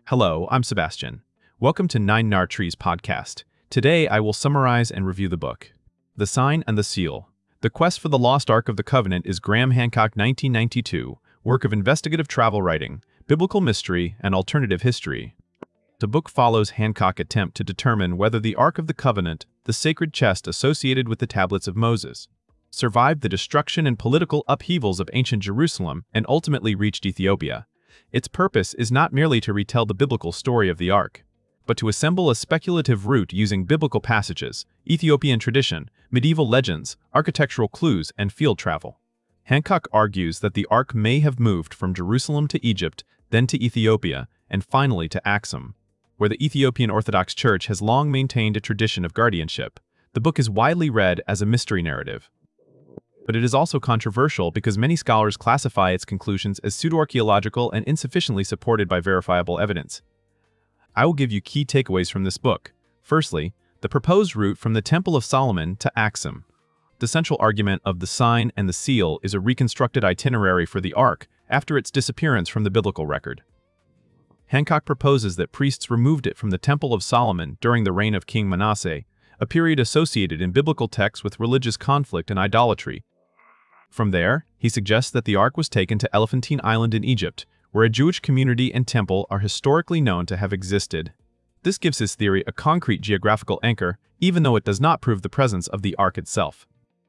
Hello, I'm Sebastian. Welcome to Nine Nar Trees podcast. Today I will summarize and review the book. The Sign and the Seal. The Quest for the Lost Ark of the Covenant is Graham Hancock 1992, work of investigative travel writing, biblical mystery, and alternative history. The book follows Hancock's attempt to determine whether the Ark of the Covenant, the sacred chest associated with the tablets of Moses, survived the destruction and political upheavals of ancient Jerusalem and ultimately reached Ethiopia. Its purpose is not merely to retell the biblical story of the Ark, but to assemble a speculative route using biblical passages, Ethiopian tradition, medieval legends, architectural clues, and field travel. Hancock argues that the Ark may have moved from Jerusalem to Egypt, then to Ethiopia, and finally to Aksum, where the Ethiopian Orthodox Church has long maintained a tradition of guardianship. The book is widely read as a mystery narrative, but it is also controversial because many scholars classify its conclusions as pseudo-archaeological and insufficiently supported by verifiable evidence. I will give you key takeaways from this book. Firstly, the proposed route from the Temple of Solomon to Aksum. The central argument of the Sign and the Seal is a reconstructed itinerary for the Ark after its disappearance from the biblical record. Hancock proposes that priests removed it from the Temple of Solomon during the reign of King Manasseh, a period associated in biblical texts with religious conflict and idolatry. From there, he suggests that the Ark was taken to Elephantine Island in Egypt, where a Jewish community and temple are historically known to have existed. This gives his theory a concrete geographical anchor, even though it does not prove the presence of the Ark itself.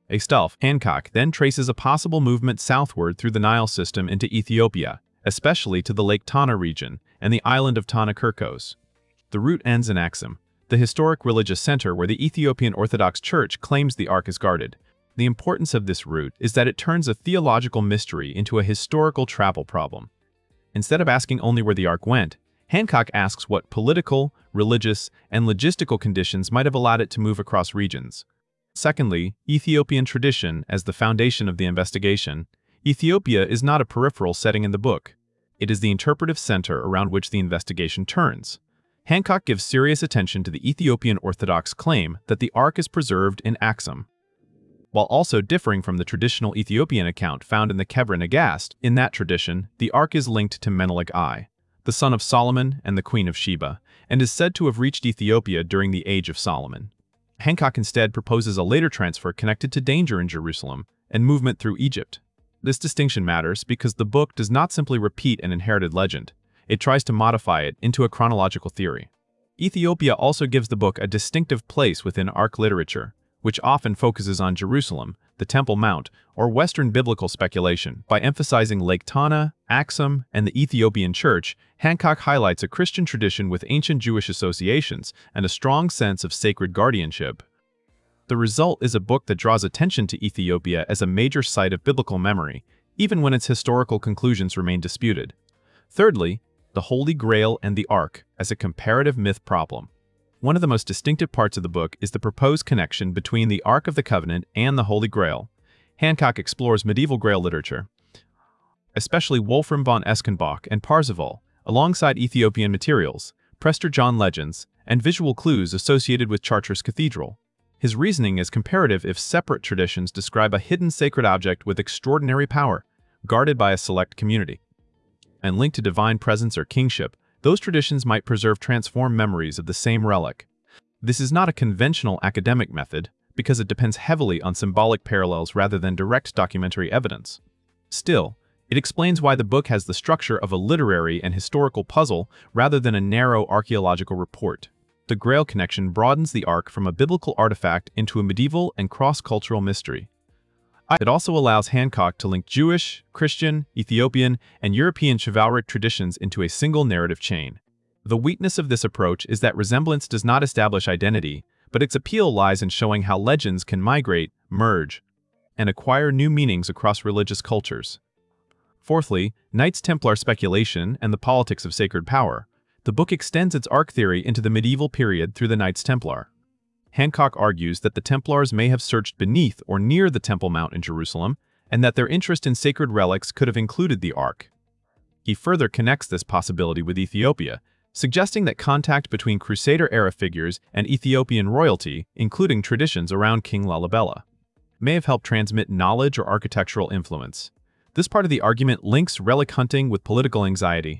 Hancock then traces a possible movement southward through the Nile system into Ethiopia, especially to the Lake Tana region and the island of Tana Kirkos. The route ends in Aksum, the historic religious center where the Ethiopian Orthodox Church claims the Ark is guarded. The importance of this route is that it turns a theological mystery into a historical travel problem. Instead of asking only where the Ark went, Hancock asks what political, religious, and logistical conditions might have allowed it to move across regions. Secondly, Ethiopian tradition as the foundation of the investigation. Ethiopia is not a peripheral setting in the book. It is the interpretive center around which the investigation turns. Hancock gives serious attention to the Ethiopian Orthodox claim that the Ark is preserved in Aksum, while also differing from the traditional Ethiopian account found in the Kebra Nagast. In that tradition, the Ark is linked to Menelik I, the son of Solomon and the Queen of Sheba, and is said to have reached Ethiopia during the Age of Solomon. Hancock instead proposes a later transfer connected to danger in Jerusalem and movement through Egypt. This distinction matters because the book does not simply repeat an inherited legend. It tries to modify it into a chronological theory. Ethiopia also gives the book a distinctive place within Ark literature, which often focuses on Jerusalem, the Temple Mount, or Western biblical speculation. By emphasizing Lake Tana, Aksum, and the Ethiopian Church, Hancock highlights a Christian tradition with ancient Jewish associations and a strong sense of sacred guardianship. The result is a book that draws attention to Ethiopia as a major site of biblical memory, even when its historical conclusions remain disputed. Thirdly, the Holy Grail and the Ark as a comparative myth problem. One of the most distinctive parts of the book is the proposed connection between the Ark of the Covenant and the Holy Grail. Hancock explores medieval Grail literature, especially Wolfram von Eschenbach and Parzival, alongside Ethiopian materials, Prester John legends, and visual clues associated with Chartres Cathedral. His reasoning is comparative if separate traditions describe a hidden sacred object with extraordinary power, guarded by a select community, and linked to divine presence or kingship. Those traditions might transform memories of the same relic. This is not a conventional academic method because it depends heavily on symbolic parallels rather than direct documentary evidence. Still, it explains why the book has the structure of a literary and historical puzzle rather than a narrow archaeological report. The Grail connection broadens the Ark from a biblical artifact into a medieval and cross-cultural mystery. It also allows Hancock to link Jewish, Christian, Ethiopian, and European chivalric traditions into a single narrative chain. The weakness of this approach is that resemblance does not establish identity, but its appeal lies in showing how legends can migrate, merge, and acquire new meanings across religious cultures. Fourthly, Knights Templar speculation and the politics of sacred power. The book extends its Ark theory into the medieval period through the Knights Templar. Hancock argues that the Templars may have searched beneath or near the Temple Mount in Jerusalem, and that their interest in sacred relics could have included the Ark. He further connects this possibility with Ethiopia, suggesting that contact between Crusader-era figures and Ethiopian royalty, including traditions around King Lalibela, may have helped transmit knowledge or architectural influence. This part of the argument links relic hunting with political anxiety.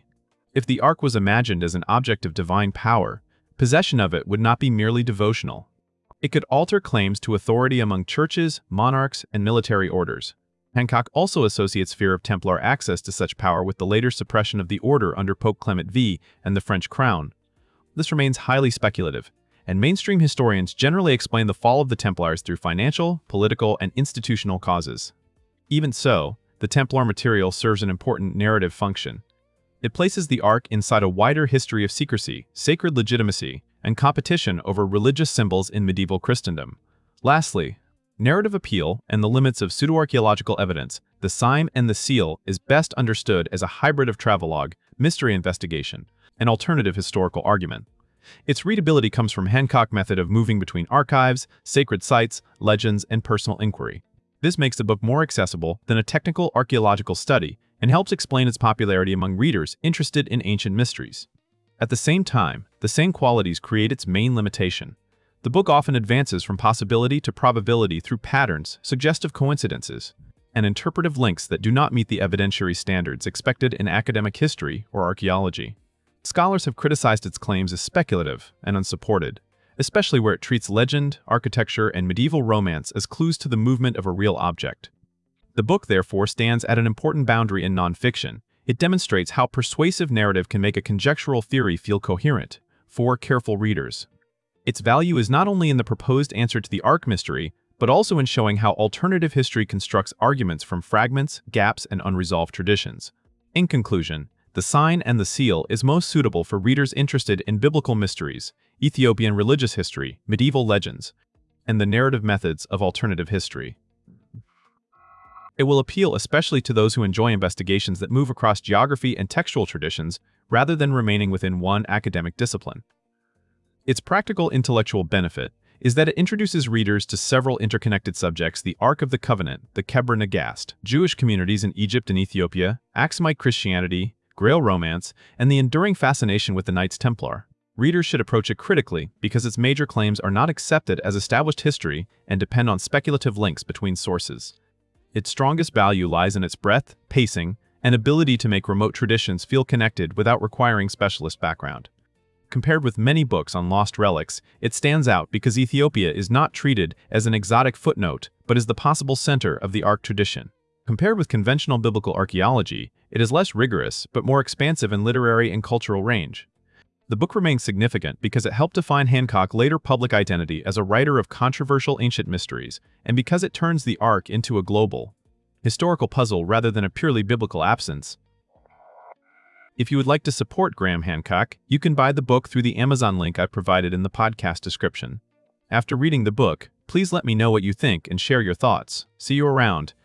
If the Ark was imagined as an object of divine power, possession of it would not be merely devotional. It could alter claims to authority among churches, monarchs, and military orders. Hancock also associates fear of Templar access to such power with the later suppression of the order under Pope Clement V and the French crown. This remains highly speculative, and mainstream historians generally explain the fall of the Templars through financial, political, and institutional causes. Even so, the Templar material serves an important narrative function. It places the Ark inside a wider history of secrecy, sacred legitimacy, and competition over religious symbols in medieval Christendom. Lastly, narrative appeal and the limits of pseudo-archaeological evidence. The Sign and the Seal is best understood as a hybrid of travelogue, mystery investigation, and alternative historical argument. Its readability comes from Hancock's method of moving between archives, sacred sites, legends, and personal inquiry. This makes the book more accessible than a technical archaeological study and helps explain its popularity among readers interested in ancient mysteries. At the same time, the same qualities create its main limitation. The book often advances from possibility to probability through patterns, suggestive coincidences, and interpretive links that do not meet the evidentiary standards expected in academic history or archaeology. Scholars have criticized its claims as speculative and unsupported, especially where it treats legend, architecture, and medieval romance as clues to the movement of a real object. The book, therefore, stands at an important boundary in nonfiction. It demonstrates how persuasive narrative can make a conjectural theory feel coherent for careful readers. Its value is not only in the proposed answer to the Ark mystery, but also in showing how alternative history constructs arguments from fragments, gaps, and unresolved traditions. In conclusion, The Sign and the Seal is most suitable for readers interested in biblical mysteries, Ethiopian religious history, medieval legends, and the narrative methods of alternative history. It will appeal especially to those who enjoy investigations that move across geography and textual traditions rather than remaining within one academic discipline. Its practical intellectual benefit is that it introduces readers to several interconnected subjects: the Ark of the Covenant, the Kebra Nagast, Jewish communities in Egypt and Ethiopia, Aksumite Christianity, Grail romance, and the enduring fascination with the Knights Templar. Readers should approach it critically because its major claims are not accepted as established history and depend on speculative links between sources. Its strongest value lies in its breadth, pacing, and ability to make remote traditions feel connected without requiring specialist background. Compared with many books on lost relics, it stands out because Ethiopia is not treated as an exotic footnote, but as the possible center of the Ark tradition. Compared with conventional biblical archaeology, it is less rigorous, but more expansive in literary and cultural range. The book remains significant because it helped define Hancock's later public identity as a writer of controversial ancient mysteries, and because it turns the Ark into a global, historical puzzle rather than a purely biblical absence. If you would like to support Graham Hancock, you can buy the book through the Amazon link I've provided in the podcast description. After reading the book, please let me know what you think and share your thoughts. See you around.